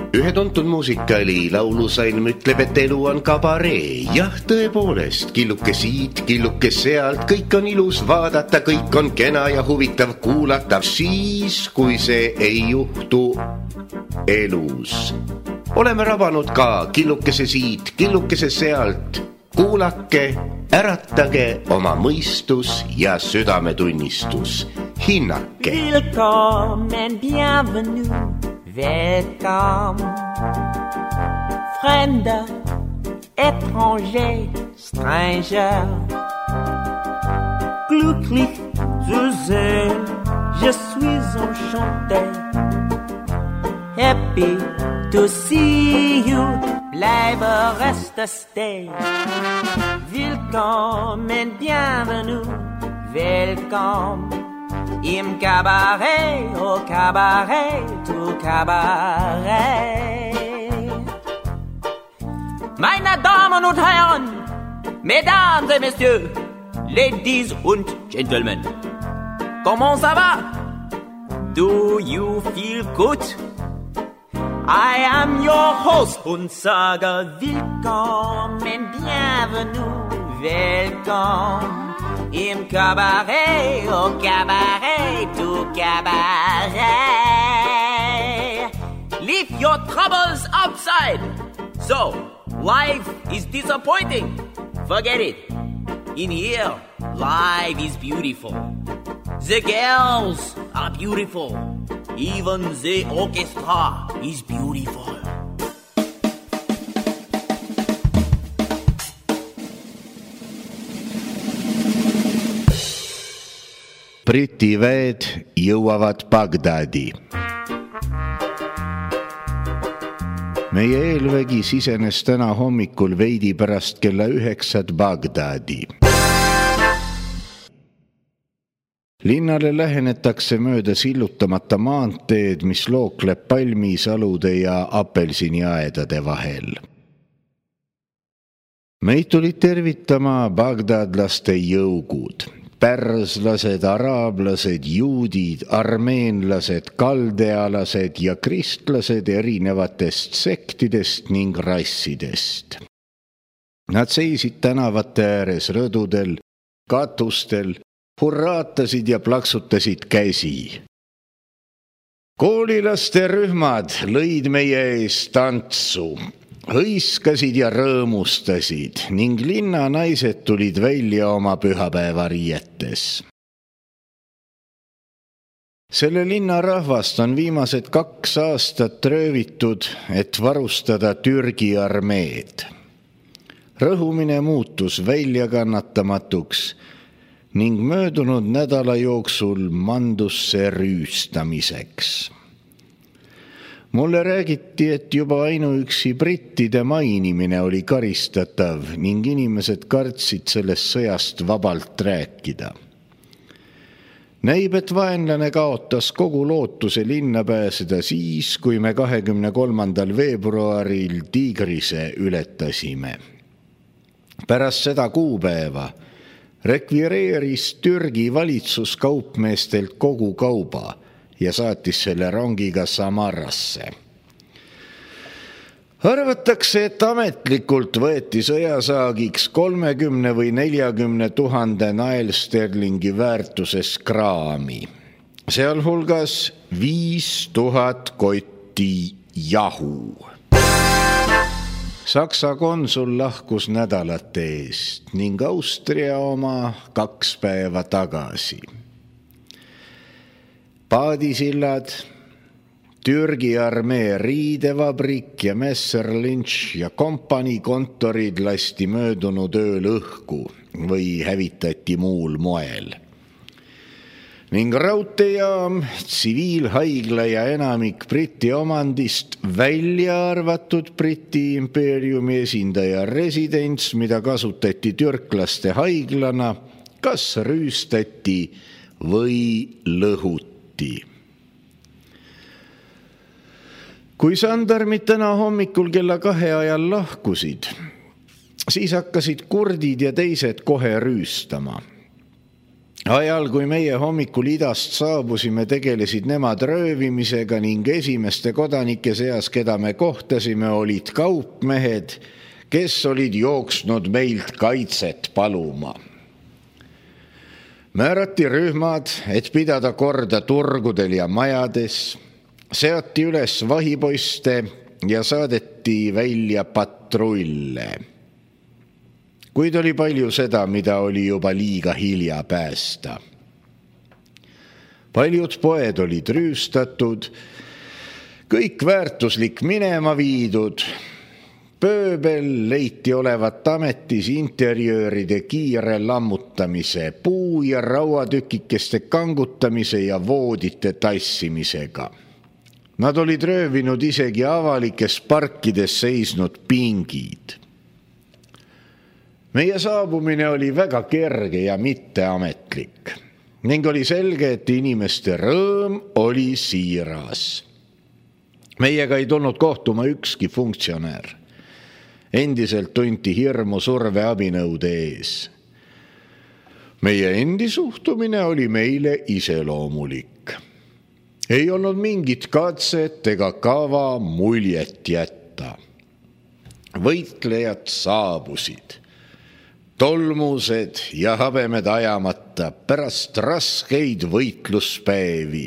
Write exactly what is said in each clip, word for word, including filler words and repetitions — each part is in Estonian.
Ühe tuntud muusikali laulusalm ütleb, et elu on kabaree. Jah, tõepoolest, killuke siit, killuke sealt, kõik on ilus vaadata, kõik on kena ja huvitav kuulata, siis kui see ei juhtu elus. Oleme rabanud ka killukese siit, killukese sealt, kuulake, äratage oma mõistus ja südametunnistus, hinnake. Willkommen, bienvenue. Welcome, Fremder, étranger, stranger. Glücklich zu sehen, je suis enchanté. Happy to see you, bleibe, reste, stay. Willkommen, bienvenue, welcome. Im Cabaret, au Cabaret, au Cabaret. Meine Damen und Herren, Mesdames et Messieurs, Ladies und Gentlemen, comment ça va? Do you feel good? I am your host und sage willkommen, bienvenue, welcome. Im Cabaret, au Cabaret, au Cabaret. Leave your troubles outside. So, life is disappointing. Forget it. In here, life is beautiful. The girls are beautiful. Even the orchestra is beautiful. Briti väed jõuavad Bagdadi. Meie eelvägi sisenes täna hommikul veidi pärast kella üheksat Bagdadi. Linnale lähenetakse mööda sillutamata maanteed, mis lookleb palmisalude ja apelsiniaedade vahel. Meid tulid tervitama bagdadlaste jõugud. Pärslased, araablased, juudid, armeenlased, kaldealased ja kristlased erinevatest sektidest ning rassidest. Nad seisid tänavate ääres, rõdudel, katustel, hurraatasid ja plaksutasid käsi. Koolilaste rühmad lõid meie ees tantsu. Hõiskasid ja rõõmustasid ning linna naised tulid välja oma pühapäevariietes. Selle linna rahvast on viimased kaks aastat röövitud, et varustada Türgi armeed. Rõhumine muutus väljakannatamatuks ning möödunud nädala jooksul mandus see rüüstamiseks. Mulle räägiti, et juba ainuüksi brittide mainimine oli karistatav ning inimesed kartsid sellest sõjast vabalt rääkida. Näib, et vaenlane kaotas kogu lootuse linna pääseda siis, kui me kahekümne kolmandal veebruaril Tigrise ületasime. Pärast seda kuupäeva rekvireeris Türgi valitsus kaupmeestelt kogu kauba ja saatis selle rongiga Samarrasse. Arvatakse, et ametlikult võeti sõjasaagiks kolmekümne või neljakümne tuhande naelsterlingi väärtuses kraami. Sealhulgas viis tuhat kotti jahu. Saksa konsul lahkus nädalate eest ning Austria oma kaks päeva tagasi. Paadisillad, Türgi armee riidevabrik ja Messerlinch ja kompanii kontorid lasti möödunud ööl õhku või hävitati muul moel. Ning raudteejaam, tsiviilhaigla ja enamik Briti omandist välja arvatud Briti impeeriumi esindaja residents, mida kasutati türklaste haiglana, kas rüüstati või lõhuti. Kui sandarmid täna hommikul kella kahe ajal lahkusid, siis hakkasid kurdid ja teised kohe rüüstama. Ajal, kui meie hommikul idast saabusime, tegelesid nemad röövimisega ning esimeste kodanike seas, keda me kohtasime, olid kaupmehed, kes olid jooksnud meilt kaitset paluma. Määrati rühmad, et pidada korda turgudel ja majades, seati üles vahipoiste ja saadeti välja patrulle. Kuid oli palju seda, mida oli juba liiga hilja päästa. Paljud poed olid rüüstatud, kõik väärtuslik minema viidud. Pööbel leiti olevat ametis interjööride kiire lammutamise, puu- ja rauatükikeste kangutamise ja voodite tassimisega. Nad olid röövinud isegi avalikes parkides seisnud pingid. Meie saabumine oli väga kerge ja mitteametlik ning oli selge, et inimeste rõõm oli siiras. Meiega ei tulnud kohtuma ükski funktsionär. Endiselt tunti hirmu surve abinõude ees. Meie endi suhtumine oli meile iseloomulik. Ei olnud mingit katset ega kava muljet jätta. Võitlejad saabusid. Tolmused ja habemed ajamata pärast raskeid võitluspäevi.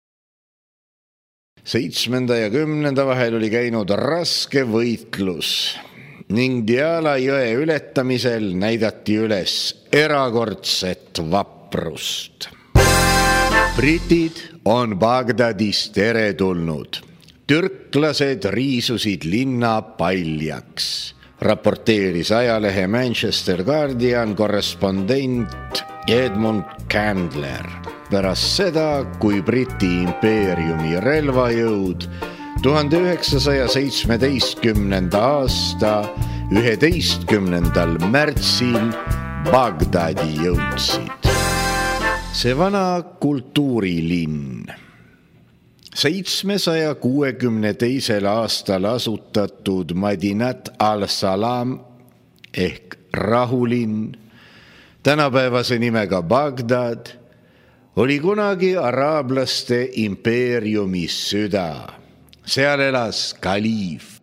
Seitsmenda ja kümnenda vahel oli käinud raske võitlus ning Diala jõe ületamisel näidati üles erakordset vaprust. Britid on Bagdadis teretulnud. Türklased riisusid linna paljaks. Raporteeris ajalehe Manchester Guardian korrespondent Edmund Candler. Pärast seda, kui Briti impeeriumi relvajõud tuhande üheksasaja seitsmeteistkümnenda aasta üheteistkümnendal märtsil Bagdadi jõudsid. See vana kultuurilinn, seitsmesaja kuuekümne teisel aastal asutatud Madinat al-Salam ehk rahulinn, tänapäevase nimega Bagdad, oli kunagi araablaste impeeriumi süda. Seal elas kaliif.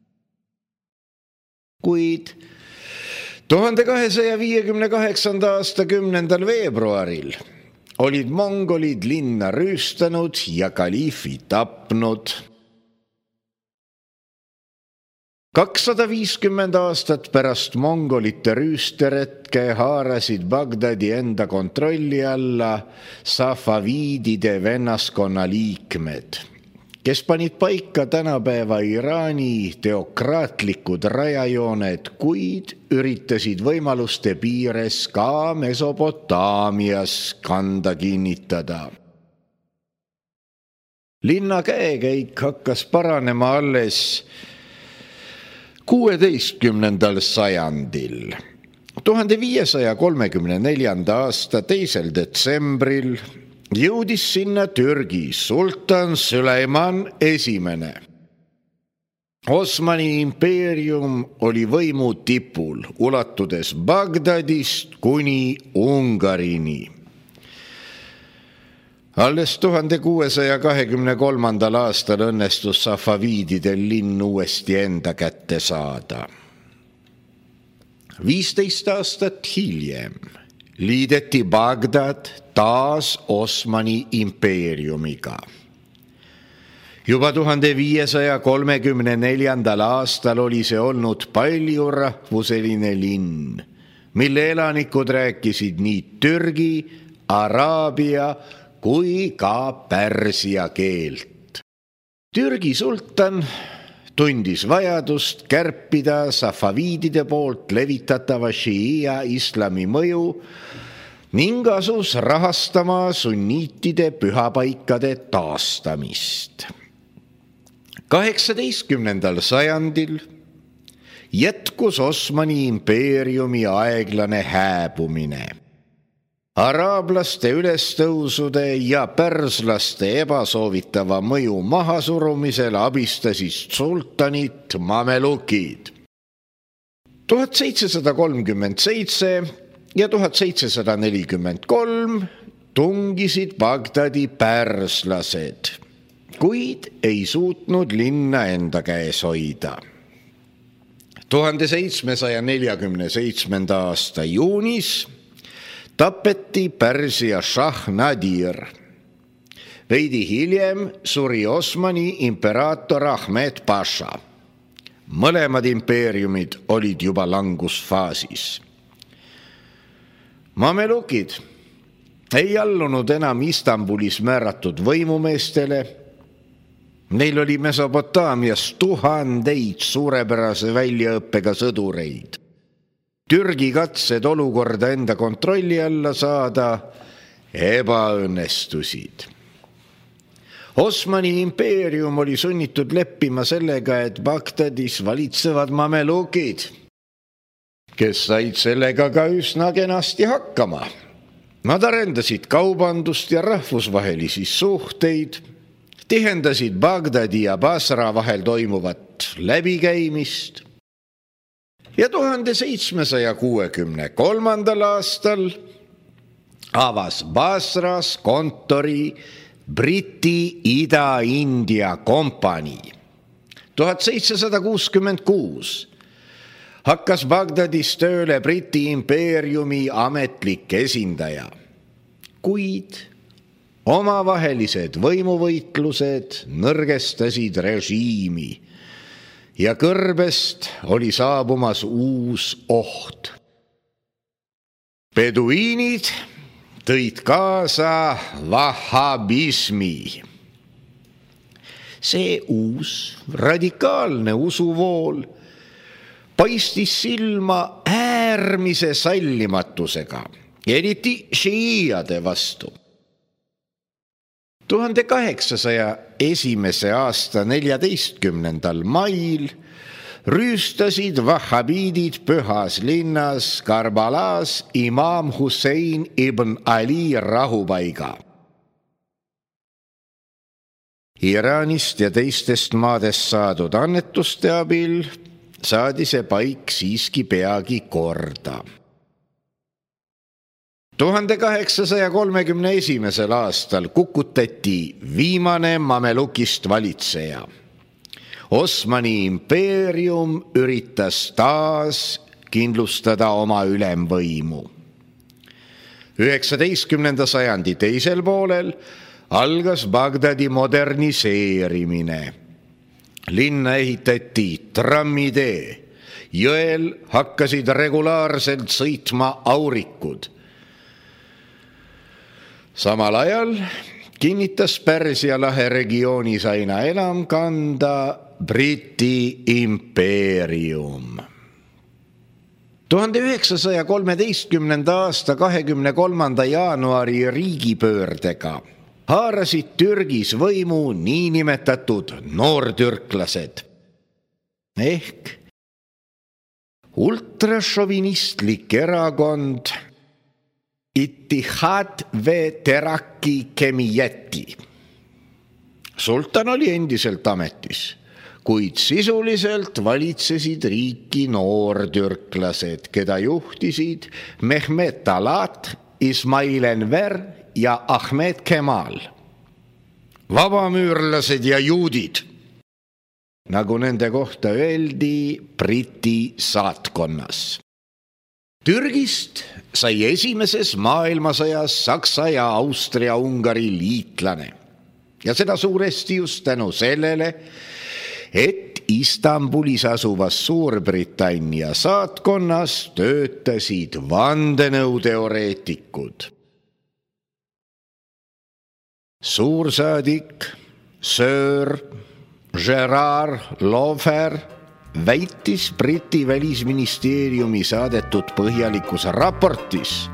Kuid tuhande kahesaja viiekümne kaheksanda aasta kümnendal veebruaril olid mongolid linna rüüstanud ja kaliifi tapnud. kakssada viiskümmend aastat pärast mongolite rüüsteretke haarasid Bagdadi enda kontrolli alla safaviidide vennaskonna liikmed, kes panid paika tänapäeva Iraani teokraatlikud rajajooned, kuid üritasid võimaluste piires ka Mesopotaamias kanda kinnitada. Linna käekäik hakkas paranema alles kuueteistkümnendal sajandil. tuhande viiesaja kolmekümne neljanda aasta teisel detsembril jõudis sinna Türgi sultan Süleyman esimene. Osmani impeerium oli võimu tipul, ulatudes Bagdadist kuni Ungarini. Alles tuhande kuuesaja kahekümne kolmandal aastal õnnestus safaviididel linn uuesti enda kätte saada. viisteist aastat hiljem liideti Bagdad taas Osmani impeeriumiga. Juba tuhande viiesaja kolmekümne neljandal aastal oli see olnud paljurahvuseline linn, mille elanikud rääkisid nii türgi, araabia kui ka pärsia keelt. Türgi sultan tundis vajadust kärpida safaviidide poolt levitatava šiia islami mõju ning asus rahastama sunniitide pühapaikade taastamist. kaheksateistkümnendal sajandil jätkus Osmani impeeriumi aeglane hääbumine. Araablaste ülestõusude ja pärslaste ebasoovitava mõju mahasurumisel abistasid sultanit mamelukid. tuhat seitsesada kolmkümmend seitse ja tuhat seitsesada nelikümmend kolm tungisid Bagdadi pärslased, kuid ei suutnud linna enda käes hoida. tuhande seitsmesaja neljakümne seitsmenda aasta juunis tapeti Pärsia šah Nadir. Veidi hiljem suri Osmani imperaator Ahmed Paša. Mõlemad impeeriumid olid juba langusfaasis. Mamelukid ei allunud enam Istanbulis määratud võimumeestele. Neil oli Mesopotaamias tuhandeid suurepärase väljaõppega sõdureid. Türgi katsed olukorda enda kontrolli alla saada ebaõnnestusid. Osmani impeerium oli sunnitud leppima sellega, et Bagdadis valitsevad mamelukid, kes said sellega ka üsna kenasti hakkama. Nad arendasid kaubandust ja rahvusvahelisi suhteid, tihendasid Bagdadi ja Basra vahel toimuvat läbikäimist ja tuhande seitsmesaja kuuekümne kolmandal aastal avas Basras kontori Briti Ida-India kompanii. tuhat seitsesada kuuskümmend kuus hakkas Bagdadis tööle Briti impeeriumi ametlik esindaja, kuid omavahelised võimuvõitlused nõrgestasid režiimi ja kõrbest oli saabumas uus oht. Beduiinid tõid kaasa vahhabismi. See uus radikaalne usuvool paistis silma äärmise sallimatusega, eriti šiiade vastu. tuhande kaheksasaja esimese aasta neljateistkümnendal mail rüüstasid vahhabiidid pühas linnas Karbalas imam Hussein ibn Ali rahupaiga. Iraanist ja teistest maadest saadud annetuste abil saadi see paik siiski peagi korda. tuhande kaheksasaja kolmekümne esimesel aastal kukutati viimane mamelukist valitseja. Osmani impeerium üritas taas kindlustada oma ülemvõimu. üheksateistkümnenda sajandi teisel poolel algas Bagdadi moderniseerimine. Linna ehitati trammitee, jõel hakkasid regulaarselt sõitma aurikud. Samal ajal kinnitas Pärsia lahe regioonis aina enam kanda Briti impeerium. tuhande üheksasaja kolmeteistkümnenda aasta kahekümne kolmanda jaanuari riigipöördega haarasid Türgis võimu niinimetatud noortürklased ehk ultrašovinistlik erakond Ittihad ve Terakki Kemiyeti. Sultan oli endiselt ametis, kuid sisuliselt valitsesid riiki noortürklased, keda juhtisid Mehmet Talat, Ismail Enver ja Ahmed Kemal. Vabamüürlased ja juudid, nagu nende kohta öeldi Briti saatkonnas. Türgist sai esimeses maailmasõjas Saksa ja Austria-Ungari liitlane ja seda suuresti just tänu sellele, et Istanbulis asuvas Suurbritannia saatkonnas töötasid vandenõuteoreetikud. Suursaadik Sir Gerard Laufer väitis Briti välisministeeriumi saadetud põhjalikus raportis,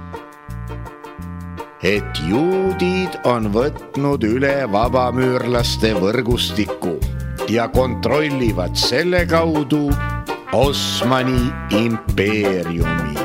et juudid on võtnud üle vabamüürlaste võrgustiku ja kontrollivad selle kaudu Osmani impeeriumi.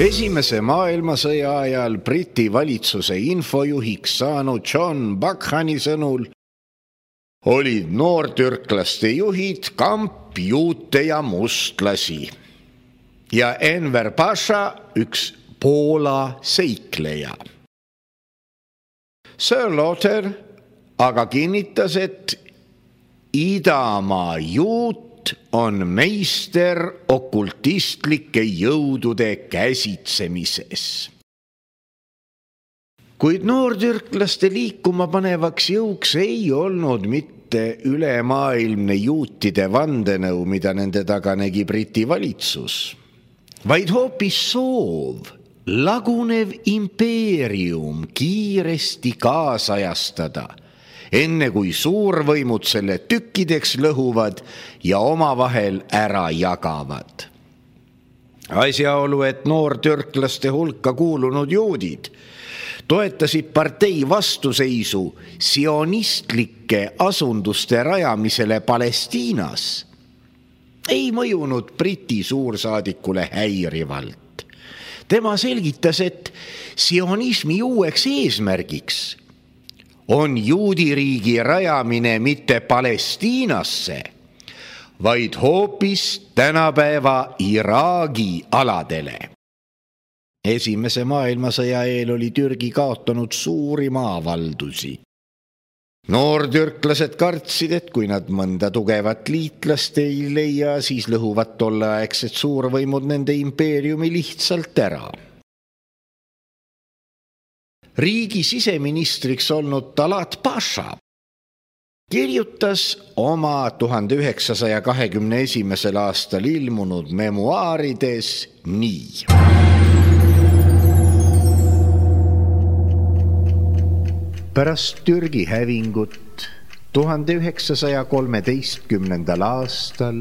Esimese maailmasõja ajal Briti valitsuse infojuhiks saanud John Buckhani sõnul olid noortürklaste juhid Kamp, Juute ja Mustlasi ja Enver Pasha üks Poola seikleja. Sir Lothar aga kinnitas, et Idamaa juut on meister okultistlike jõudude käsitsemises. Kuid noortürklaste liikuma panevaks jõuks ei olnud mitte ülemaailmne juutide vandenõu, mida nende taga nägi Briti valitsus, vaid hoopis soov lagunev impeerium kiiresti kaasajastada, enne kui suurvõimud selle tükkideks lõhuvad ja omavahel ära jagavad. Asjaolu, et noortürklaste hulka kuulunud juudid toetasid partei vastuseisu sionistlike asunduste rajamisele Palestiinas, ei mõjunud Briti suursaadikule häirivalt. Tema selgitas, et sionismi uueks eesmärgiks on juudiriigi rajamine mitte Palestiinasse, vaid hoopis tänapäeva Iraagi aladele. Esimese maailmasõja eel oli Türgi kaotanud suuri maavaldusi. Noortürklased kartsid, et kui nad mõnda tugevat liitlast ei leia, siis lõhuvad tolleaegsed suurvõimud nende impeeriumi lihtsalt ära. Riigi siseministriks olnud Talat Pasha kirjutas oma tuhande üheksasaja kahekümne esimesel aastal ilmunud memuaarides nii. Pärast Türgi hävingut tuhande üheksasaja kolmeteistkümnendal aastal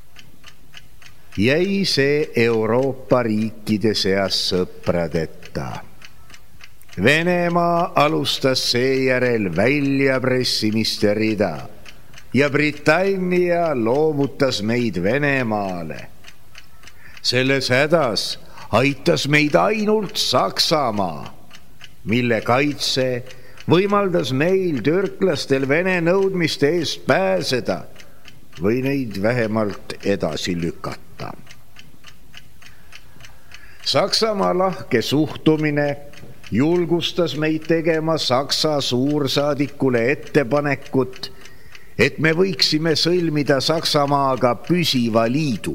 jäi see Euroopa riikide seas sõpradeta. Venemaa alustas seejärel väljapressimiste rida ja Britannia loovutas meid Venemaale. Selles hädas aitas meid ainult Saksamaa, mille kaitse võimaldas meil türklastel Vene nõudmiste eest pääseda või neid vähemalt edasi lükata. Saksamaa lahke suhtumine julgustas meid tegema Saksa suursaadikule ettepanekut, et me võiksime sõlmida Saksamaaga püsiva liidu.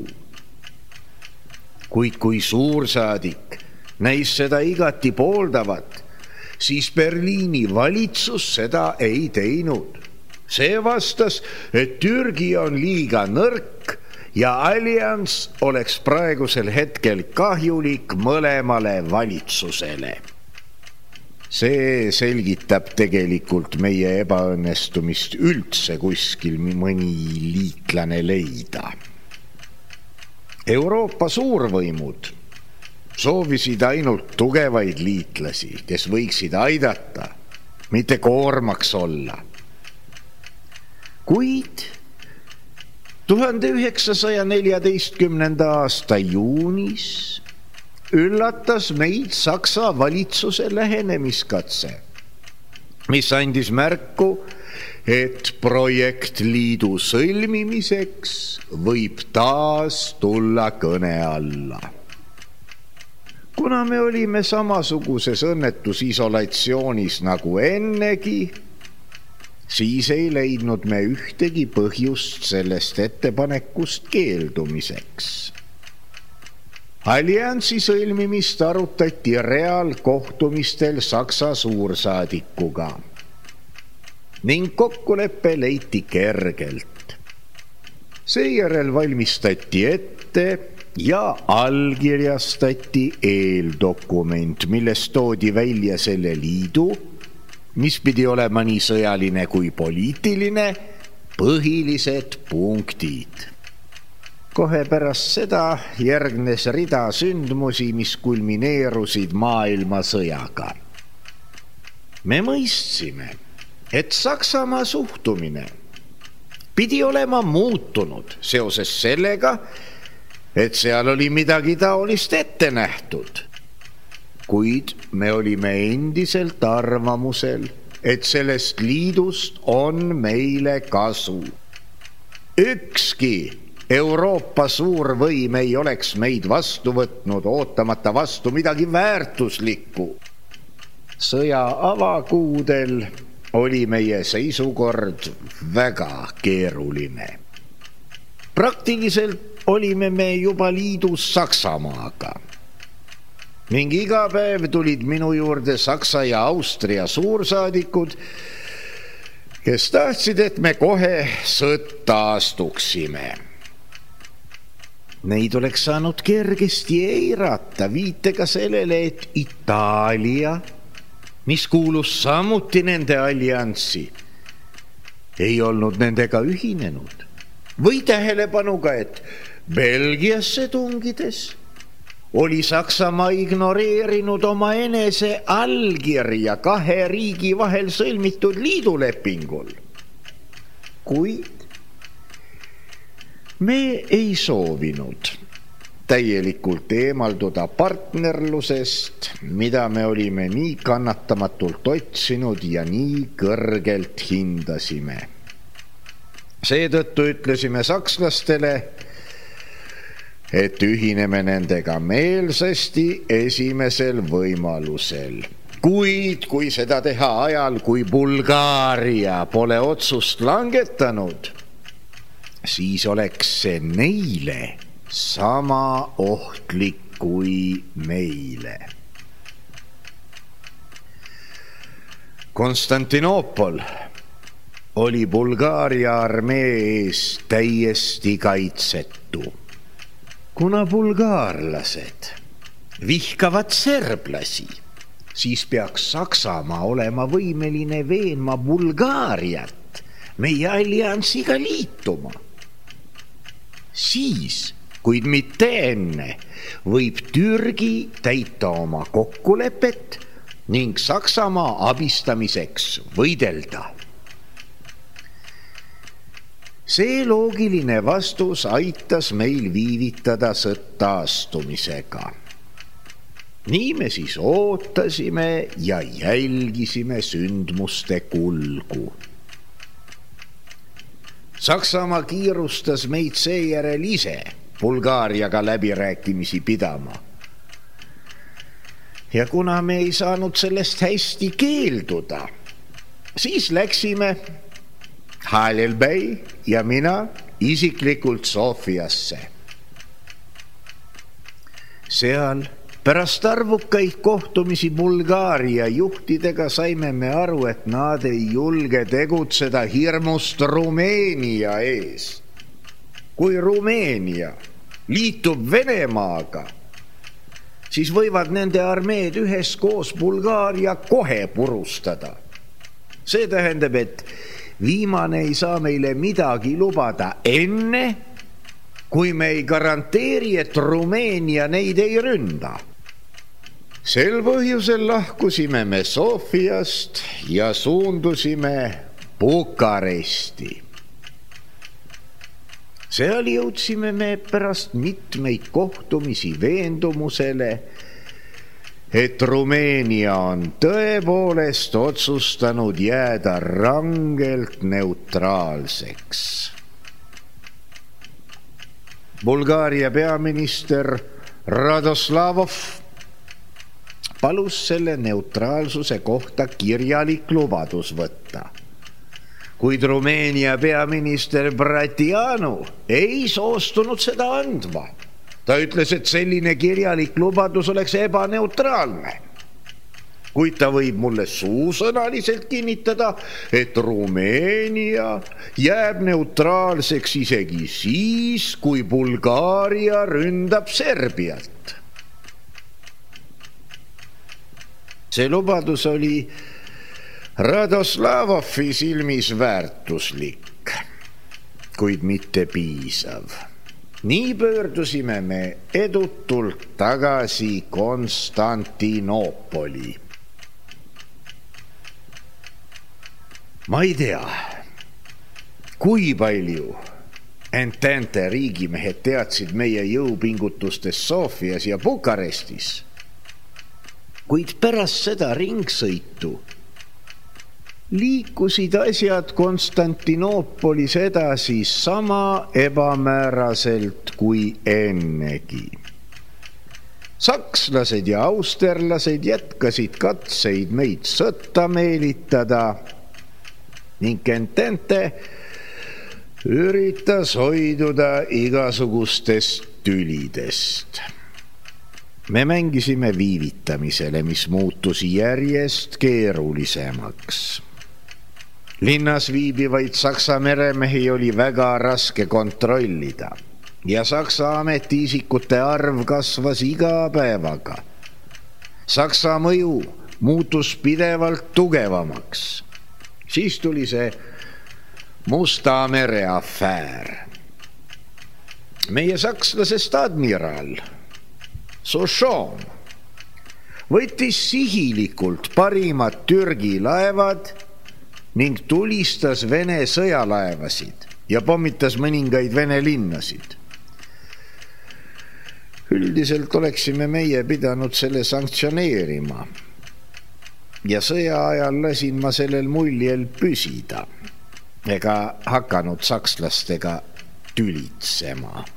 Kuid kui suursaadik näis seda igati pooldavat, siis Berliini valitsus seda ei teinud. See vastas, et Türgi on liiga nõrk ja allianss oleks praegusel hetkel kahjulik mõlemale valitsusele. See selgitab tegelikult meie ebaõnnestumist üldse kuskil mõni liitlane leida. Euroopa suurvõimud soovisid ainult tugevaid liitlasi, kes võiksid aidata, mitte koormaks olla. Kuid tuhande üheksasaja neljateistkümnenda aasta juunis üllatas meid Saksa valitsuse lähenemiskatse, mis andis märku, et projektliidu sõlmimiseks võib taas tulla kõne alla. Kuna me olime samasuguses õnnetusisolatsioonis nagu ennegi, siis ei leidnud me ühtegi põhjust sellest ettepanekust keeldumiseks. Alliansi sõlmimist arutati reaalkohtumistel Saksa suursaadikuga ning kokkulepe leiti kergelt. Seejärel valmistati ette ja allkirjastati eeldokument, milles toodi välja selle liidu, mis pidi olema nii sõjaline kui poliitiline, põhilised punktid. Kohe pärast seda järgnes rida sündmusi, mis kulmineerusid maailmasõjaga. Me mõistsime, et Saksamaa suhtumine pidi olema muutunud seoses sellega, et seal oli midagi taolist ette nähtud kuid me olime endiselt arvamusel, et sellest liidust on meile kasu. Ükski Euroopa suurvõim ei oleks meid vastu võtnud, ootamata vastu midagi väärtuslikku. Sõja avakuudel oli meie seisukord väga keeruline. Praktiliselt olime me juba liidus Saksamaaga. Ning iga päev tulid minu juurde Saksa ja Austria suursaadikud, kes tahtsid, et me kohe sõtta astuksime. Neid oleks saanud kergesti eirata viitega sellele, et Itaalia, mis kuulus samuti nende allianssi, ei olnud nendega ühinenud. Või tähelepanuga, et Belgiasse tungides oli Saksamaa ignoreerinud oma enese allkirja kahe riigi vahel sõlmitud liidulepingul. Kuid me ei soovinud täielikult eemalduda partnerlusest, mida me olime nii kannatamatult otsinud ja nii kõrgelt hindasime. Seetõttu ütlesime sakslastele, et ühineme nendega meelsasti esimesel võimalusel. Kuid kui seda teha ajal, kui Bulgaaria pole otsust langetanud, siis oleks see neile sama ohtlik kui meile. Konstantinoopol oli Bulgaaria armee ees täiesti kaitsetu. Kuna bulgaarlased vihkavad serblasi, siis peaks Saksamaa olema võimeline veenma Bulgaariat meie alliansiga liituma. Siis, kuid mitte enne, võib Türgi täita oma kokkulepet ning Saksamaa abistamiseks võidelda. See loogiline vastus aitas meil viivitada sõtta astumisega. Nii me siis ootasime ja jälgisime sündmuste kulgu. Saksamaa kiirustas meid seejärel ise Bulgaariaga läbirääkimisi pidama. Ja kuna me ei saanud sellest hästi keelduda, siis läksime Halilbei ja mina isiklikult Sofiasse. Seal pärast arvukaid kohtumisi Bulgaaria juhtidega saime me aru, et nad ei julge tegutseda hirmust Rumeenia ees. Kui Rumeenia liitub Venemaaga, siis võivad nende armeed üheskoos Bulgaaria kohe purustada. See tähendab, et viimane ei saa meile midagi lubada enne, kui me ei garanteeri, et Rumeenia neid ei ründa. Sel põhjusel lahkusime me Sofiast ja suundusime Bukaresti. Seal jõudsime me pärast mitmeid kohtumisi veendumusele, et Rumeenia on tõepoolest otsustanud jääda rangelt neutraalseks. Bulgaaria peaminister Radoslavov palus selle neutraalsuse kohta kirjalik lubadus võtta. Kuid Rumeenia peaminister Bratianu ei soostunud seda andma. Ta ütles, et selline kirjalik lubadus oleks ebaneutraalne. Kuid ta võib mulle suusõnaliselt kinnitada, et Rumeenia jääb neutraalseks isegi siis, kui Bulgaaria ründab Serbiat. See lubadus oli Radoslavovi silmis väärtuslik, kuid mitte piisav. Nii pöördusime me edutult tagasi Konstantinoopoli. Ma ei tea, kui palju Entente riigimehed teadsid meie jõupingutustest Sofias ja Bukarestis. Kuid pärast seda ringsõitu liikusid asjad Konstantinoopolis edasi sama ebamääraselt kui ennegi. Sakslased ja austerlased jätkasid katseid meid sõtta meelitada ning Entente üritas hoiduda igasugustest tülidest. Me mängisime viivitamisele, mis muutus järjest keerulisemaks. Linnas viibivaid Saksa meremehi oli väga raske kontrollida ja Saksa ametiisikute arv kasvas iga päevaga. Saksa mõju muutus pidevalt tugevamaks. Siis tuli see Musta mere afäär. Meie sakslasest admiral Sochon võttis sihilikult parimad Türgi laevad ning tulistas Vene sõjalaevasid ja pommitas mõningaid Vene linnasid. Üldiselt oleksime meie pidanud selle sanktsioneerima ja sõja ajal lasin ma sellel muljel püsida ega hakanud sakslastega tülitsema.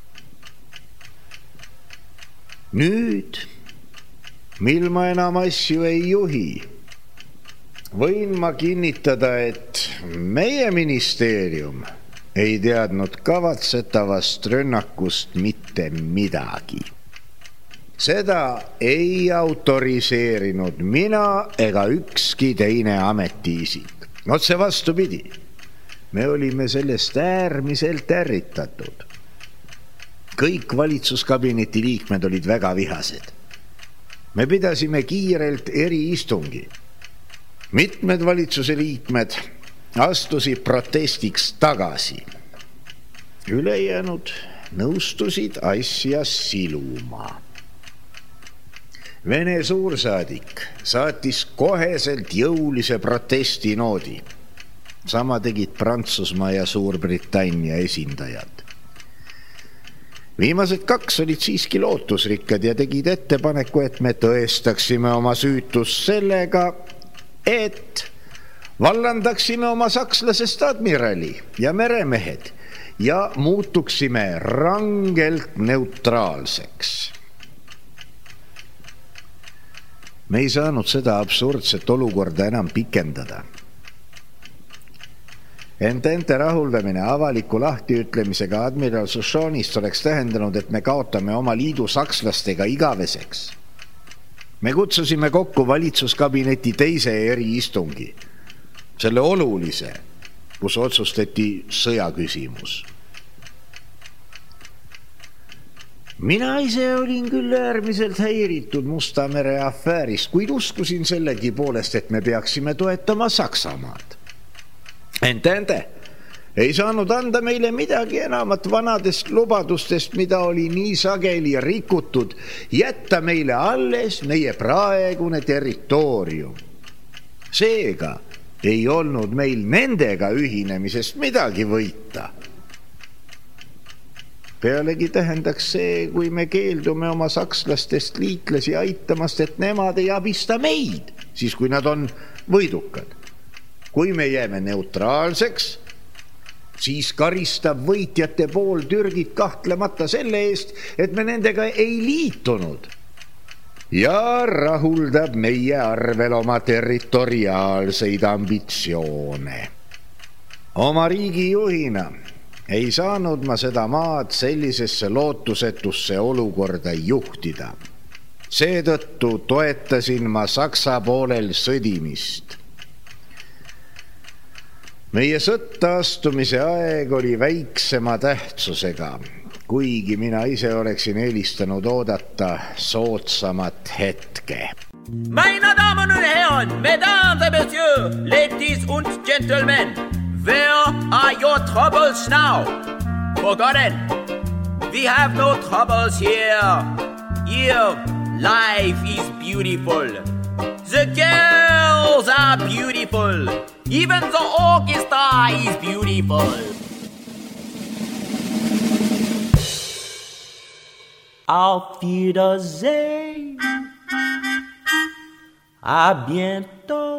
Nüüd, mil ma enam asju ei juhi, võin ma kinnitada, et meie ministeerium ei teadnud kavatsetavast rünnakust mitte midagi. Seda ei autoriseerinud mina ega ükski teine ametiisik. Otse vastupidi, me olime sellest äärmiselt ärritatud. Kõik valitsuskabineti liikmed olid väga vihased. Me pidasime kiirelt eriistungi. Mitmed valitsuse liikmed astusid protestiks tagasi. Ülejäänud nõustusid asja siluma. Vene suursaadik saatis koheselt jõulise protestinoodi. Sama tegid Prantsusmaa ja Suurbritannia esindajad. Viimased kaks olid siiski lootusrikkad ja tegid ettepaneku, et me tõestaksime oma süütust sellega, et vallandaksime oma sakslasest admirali ja meremehed ja muutuksime rangelt neutraalseks. Me ei saanud seda absurdset olukorda enam pikendada. Entente rahuldamine avaliku lahtiütlemisega admiral Sochonist oleks tähendanud, et me kaotame oma liidu sakslastega igaveseks. Me kutsusime kokku valitsuskabineti teise eriistungi, selle olulise, kus otsustati sõjaküsimus. Mina ise olin küll äärmiselt häiritud Musta mere afäärist, kuid uskusin sellegi poolest, et me peaksime toetama Saksamaad. Entente ei saanud anda meile midagi enamat vanadest lubadustest, mida oli nii sageli rikutud, jätta meile alles meie praegune territoorium. Seega ei olnud meil nendega ühinemisest midagi võita. Pealegi tähendaks see, kui me keeldume oma sakslastest liitlasi aitamast, et nemad ei abista meid, siis kui nad on võidukad. Kui me jääme neutraalseks, siis karistab võitjate pool Türgit kahtlemata selle eest, et me nendega ei liitunud. Ja rahuldab meie arvel oma territoriaalseid ambitsioone. Oma riigi juhina ei saanud ma seda maad sellisesse lootusetusse olukorda juhtida. Seetõttu toetasin ma Saksa poolel sõdimist. Meie sõtta astumise aeg oli väiksema tähtsusega, kuigi mina ise oleksin eelistanud oodata soodsamat hetke. Meine Damen und Herren, Mesdames et Messieurs, ladies und gentlemen, where are your troubles now? Forgotten, we have no troubles here. Here, life is beautiful. The girls are beautiful. Even the orchestra is beautiful. Auf Wiedersehen. À bientôt.